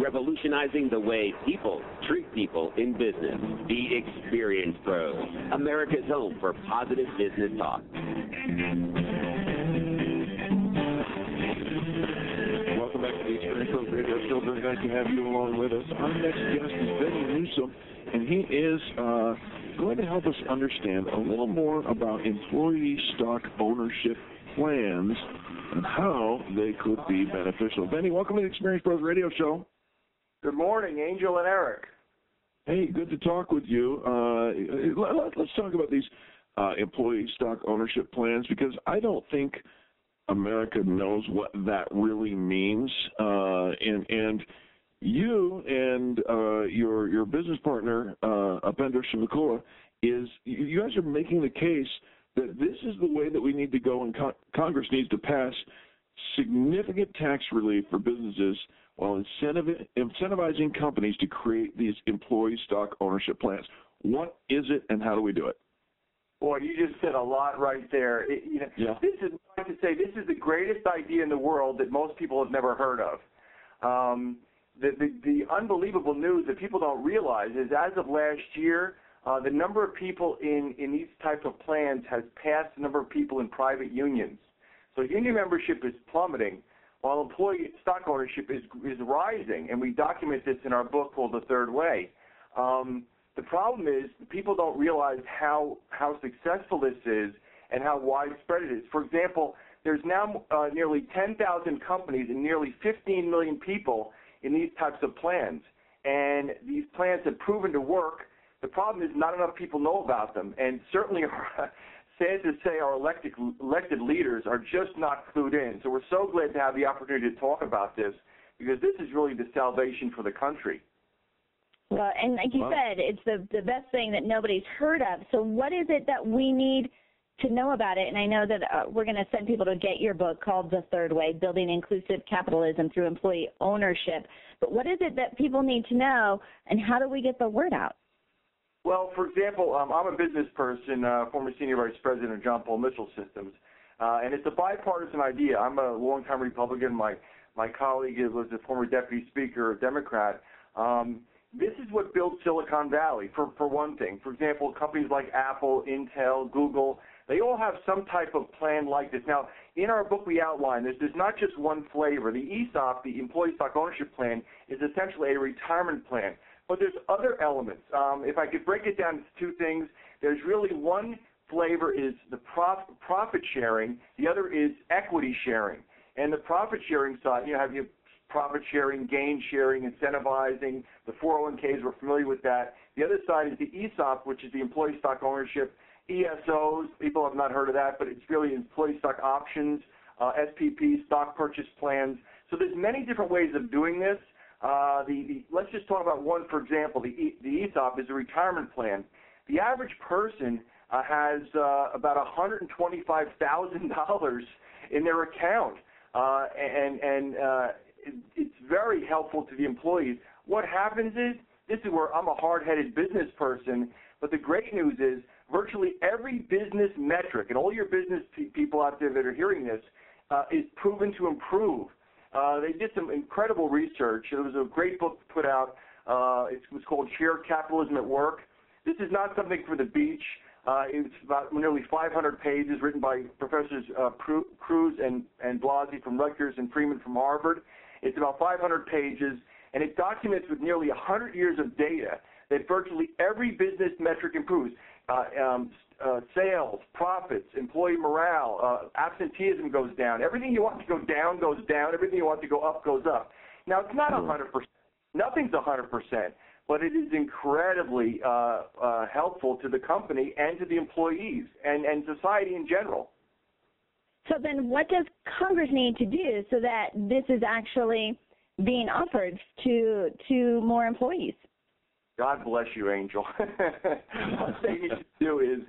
revolutionizing the way people treat people in business. The Experience Pros, America's home for positive business talk. Welcome back to the Experience Pros Radio Show. Very nice to have you along with us. Our next guest is Benny Newsom, and he is going to help us understand a little more about employee stock ownership plans and how they could be beneficial. Benny, welcome to the Experience Pros Radio Show. Good morning, Angel and Eric. Hey, good to talk with you. Let's talk about these employee stock ownership plans, because I don't think America knows what that really means. And you and your business partner, Upender Shivakulla, you guys are making the case that this is the way that we need to go, and Congress needs to pass significant tax relief for businesses while incentivizing companies to create these employee stock ownership plans. What is it, and how do we do it? Boy, you just said a lot right there. This is the greatest idea in the world that most people have never heard of. The unbelievable news that people don't realize is, as of last year, the number of people in these types of plans has passed the number of people in private unions. So union membership is plummeting, while employee stock ownership is rising, and we document this in our book called The Third Way. The problem is people don't realize how successful this is and how widespread it is. For example, there's now nearly 10,000 companies and nearly 15 million people in these types of plans, and these plans have proven to work. The problem is not enough people know about them, and certainly, sad to say, our elected leaders are just not clued in. So we're so glad to have the opportunity to talk about this, because this is really the salvation for the country. Well, and like you said, it's the best thing that nobody's heard of. So what is it that we need to know about it? And I know that we're going to send people to get your book called The Third Way, Building Inclusive Capitalism Through Employee Ownership. But what is it that people need to know, and how do we get the word out? Well, for example, I'm a business person, former senior vice president of John Paul Mitchell Systems, and it's a bipartisan idea. I'm a longtime Republican. My colleague was a former deputy speaker, a Democrat. This is what built Silicon Valley, for one thing. For example, companies like Apple, Intel, Google, they all have some type of plan like this. Now, in our book we outline there's not just one flavor. The ESOP, the Employee Stock Ownership Plan, is essentially a retirement plan. But there's other elements. If I could break it down to two things, there's really one flavor is the profit sharing. The other is equity sharing. And the profit sharing side, you have your profit sharing, gain sharing, incentivizing, the 401ks, we're familiar with that. The other side is the ESOP, which is the Employee Stock Ownership. ESOs, people have not heard of that, but it's really employee stock options, SPP, stock purchase plans. So there's many different ways of doing this. Let's just talk about one, for example. The ESOP is a retirement plan. The average person has about $125,000 in their account, and it's very helpful to the employees. What happens is, this is where I'm a hard-headed business person, but the great news is virtually every business metric, and all your business people out there that are hearing this, is proven to improve. They did some incredible research. There was a great book put out. It was called Shared Capitalism at Work. This is not something for the beach. It's about nearly 500 pages, written by Professors Cruz and Blasi from Rutgers and Freeman from Harvard. It's about 500 pages, and it documents with nearly 100 years of data that virtually every business metric improves. Sales, profits, employee morale, absenteeism goes down. Everything you want to go down goes down. Everything you want to go up goes up. Now, it's not 100%. Nothing's 100%, but it is incredibly helpful to the company and to the employees and society in general. So then what does Congress need to do so that this is actually being offered to more employees? God bless you, Angel. One thing you should do is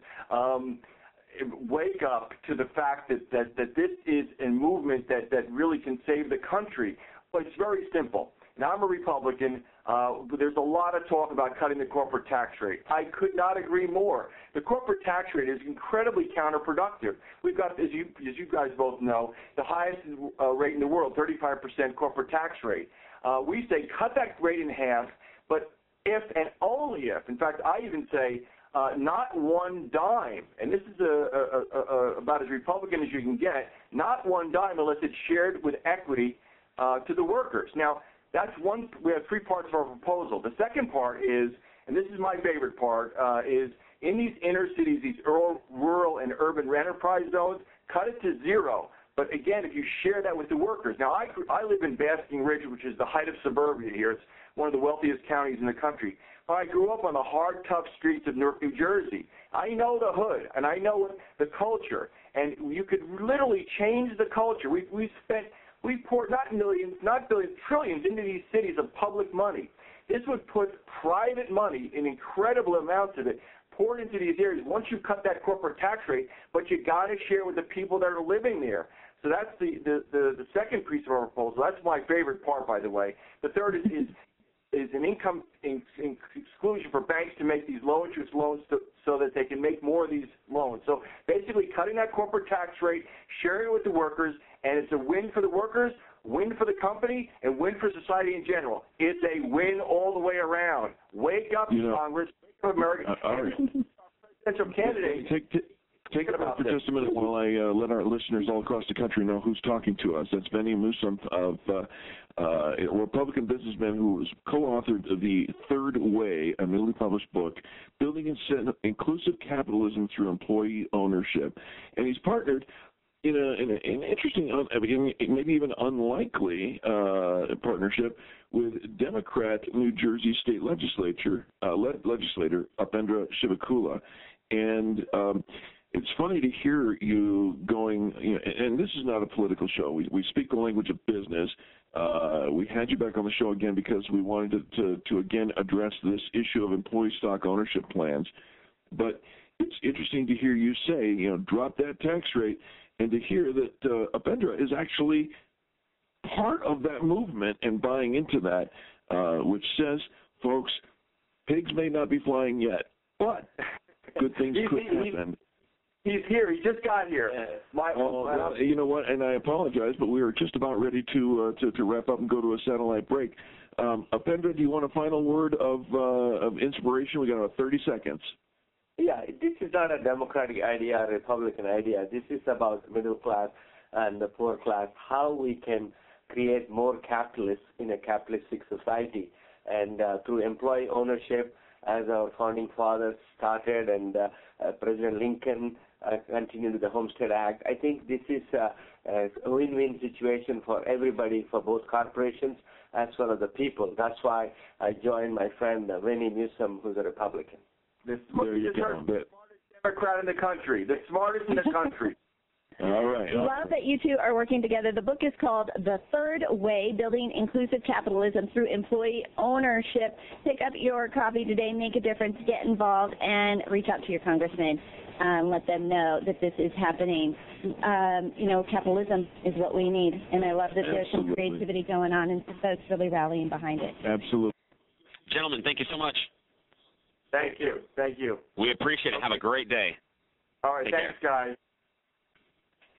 wake up to the fact that this is a movement that really can save the country. But it's very simple. Now, I'm a Republican. There's a lot of talk about cutting the corporate tax rate. I could not agree more. The corporate tax rate is incredibly counterproductive. We've got, as you guys both know, the highest rate in the world, 35% corporate tax rate. We say cut that rate in half, but if and only if, in fact, I even say not one dime, and this is about as Republican as you can get, not one dime unless it's shared with equity to the workers. Now, that's one. We have three parts of our proposal. The second part is, and this is my favorite part, is in these inner cities, these rural and urban enterprise zones, cut it to zero. But again, if you share that with the workers. Now, I live in Basking Ridge, which is the height of suburbia here. It's one of the wealthiest counties in the country. But I grew up on the hard, tough streets of New Jersey. I know the hood, and I know the culture. And you could literally change the culture. We poured not millions, not billions, trillions into these cities of public money. This would put private money, in incredible amounts of it, poured into these areas. Once you cut that corporate tax rate, but you got to share with the people that are living there. So that's the second piece of our proposal. That's my favorite part, by the way. The third is an income exclusion for banks to make these low-interest loans so that they can make more of these loans. So basically cutting that corporate tax rate, sharing it with the workers, and it's a win for the workers, win for the company, and win for society in general. It's a win all the way around. Wake up, Congress. Wake up, America. All right. Presidential candidate. Take it up for just a minute while I let our listeners all across the country know who's talking to us. That's Benny Musum, a Republican businessman who has co-authored The Third Way, a newly published book, Building Inclusive Capitalism Through Employee Ownership. And he's partnered in an interesting, maybe even unlikely partnership with Democrat New Jersey State Legislator Upendra Shivakula. And it's funny to hear you going, and this is not a political show. We speak the language of business. We had you back on the show again because we wanted to again address this issue of employee stock ownership plans. But it's interesting to hear you say, drop that tax rate, and to hear that Upendra is actually part of that movement and buying into that, which says, folks, pigs may not be flying yet, but good things could happen. He's here. He just got here. You know what? And I apologize, but we are just about ready to wrap up and go to a satellite break. Upendra, do you want a final word of inspiration? We got about 30 seconds. Yeah, this is not a Democratic idea, a Republican idea. This is about the middle class and the poor class, how we can create more capitalists in a capitalistic society. And through employee ownership, as our founding fathers started, and President Lincoln continued with the Homestead Act, I think this is a win-win situation for everybody, for both corporations as well as the people. That's why I joined my friend Benny Musum, who's a Republican. The smartest Democrat in the country. The smartest in the country. All right. Love that you two are working together. The book is called The Third Way, Building Inclusive Capitalism Through Employee Ownership. Pick up your copy today, make a difference, get involved, and reach out to your congressman. Let them know that this is happening. Capitalism is what we need, and I love that there's some creativity going on and folks really rallying behind it. Absolutely. Gentlemen, thank you so much. Thank you. Thank you. We appreciate it. Have a great day. All right. Thanks, guys.